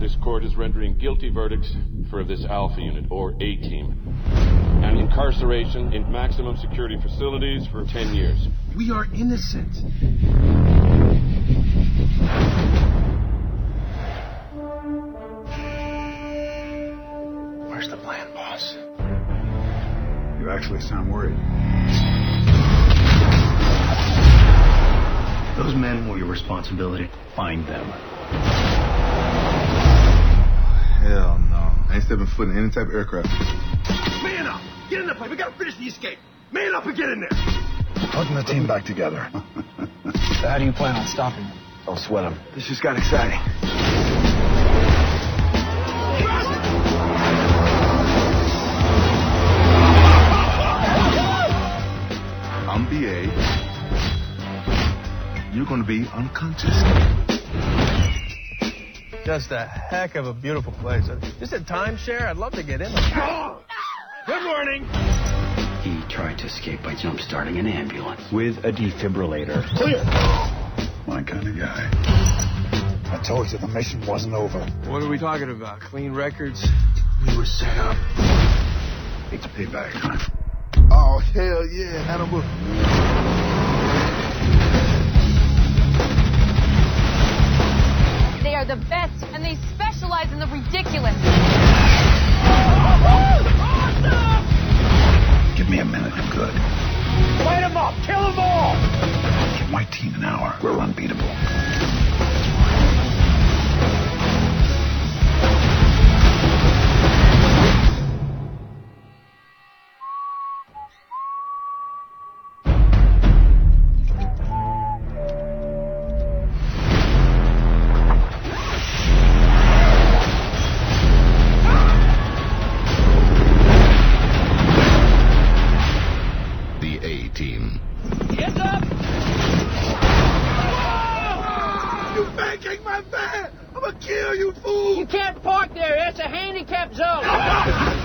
This court is rendering guilty verdicts for this Alpha Unit, or A-Team, and incarceration in maximum security facilities for 10 years. We are innocent. Where's the plan, boss? You actually sound worried. Those men were your responsibility. Find them. Hell no. I ain't stepping foot in any type of aircraft. Man up! Get in the plane. We gotta finish the escape. Man up and get in there. Putting the team back together. So how do you plan on stopping them? Don't sweat them. This just got exciting. I'm BA. You're gonna be unconscious. Just a heck of a beautiful place. Just a timeshare. I'd love to get in there. Good morning. He tried to escape by jump-starting an ambulance. With a defibrillator. Clear. My kind of guy. I told you the mission wasn't over. What are we talking about? Clean records? We were set up. It's payback time. Oh, hell yeah, animal. They are the best, and they specialize in the ridiculous. Give me a minute, I'm good. Light them up. Kill them all. Give my team an hour. We're unbeatable. A-Team. Hands up! You pancake my van! I'm gonna kill you, fool! You can't park there. It's a handicapped zone.